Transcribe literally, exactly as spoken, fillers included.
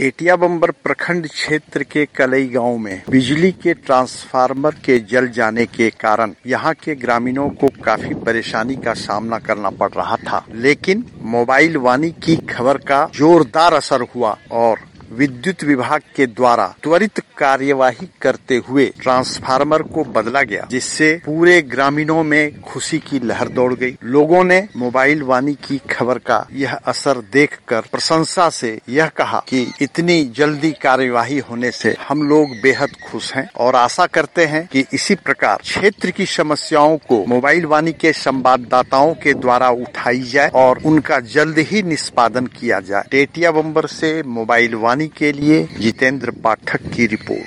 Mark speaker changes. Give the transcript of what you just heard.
Speaker 1: एटिया बंबर प्रखंड क्षेत्र के कलई गांव में बिजली के ट्रांसफार्मर के जल जाने के कारण यहां के ग्रामीणों को काफी परेशानी का सामना करना पड़ रहा था, लेकिन मोबाइल वाणी की खबर का जोरदार असर हुआ और विद्युत विभाग के द्वारा त्वरित कार्यवाही करते हुए ट्रांसफार्मर को बदला गया, जिससे पूरे ग्रामीणों में खुशी की लहर दौड़ गई। लोगों ने मोबाइल वाणी की खबर का यह असर देखकर प्रशंसा से यह कहा कि इतनी जल्दी कार्यवाही होने से हम लोग बेहद खुश हैं और आशा करते हैं कि इसी प्रकार क्षेत्र की समस्याओं को मोबाइल वाणी के संवाददाताओं के द्वारा उठाई जाए और उनका जल्द ही निष्पादन किया जाए। एटिया बंबर से मोबाइल वाणी के लिए जितेंद्र पाठक की रिपोर्ट।